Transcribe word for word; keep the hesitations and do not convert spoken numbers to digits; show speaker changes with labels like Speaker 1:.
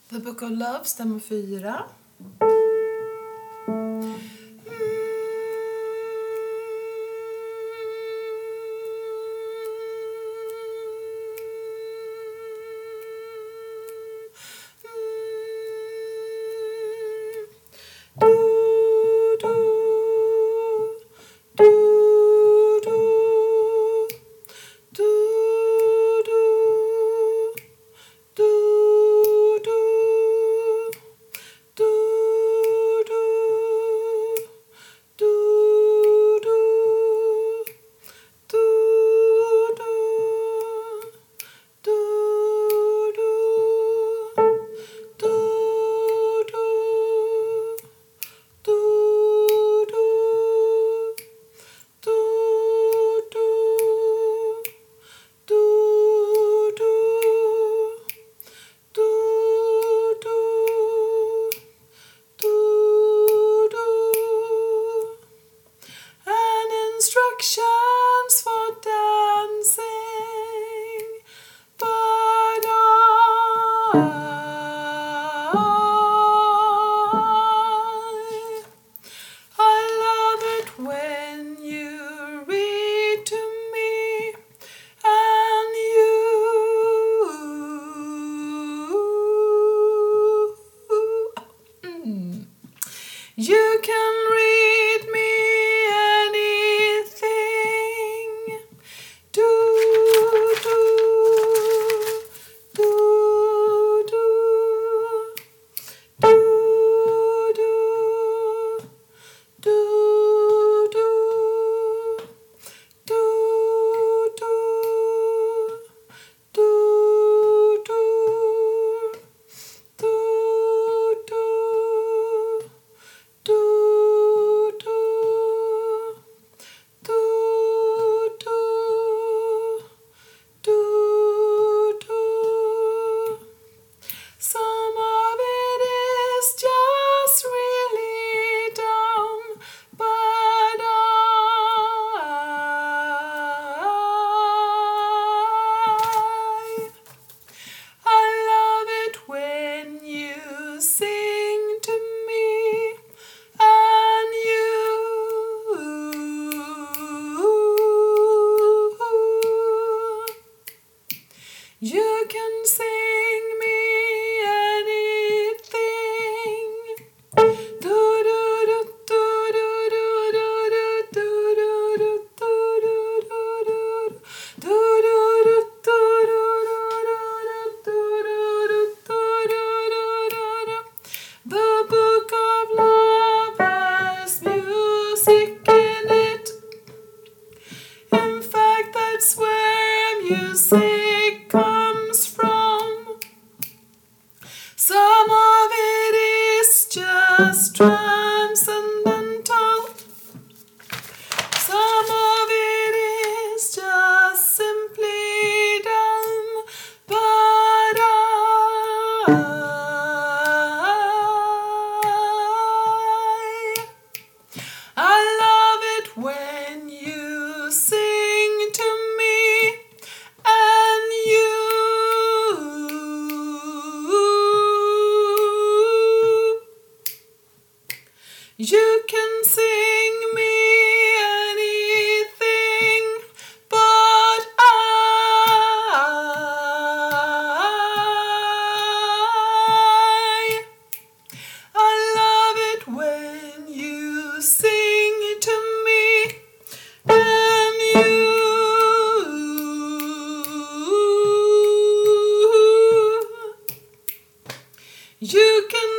Speaker 1: The Book of Love, stämmer fyra. Instructions for dancing, but I, I love it when you read to me and you, you can read me. You can sing me anything. Do do do do do do do do do do do. The Book of Love has music in it. In fact, that's where music comes from. Some of it is just transcendental. Some of it is just simply dumb. But I, I love it when you sing to me. You can sing me anything, but I, I love it when you sing to me, and you, you can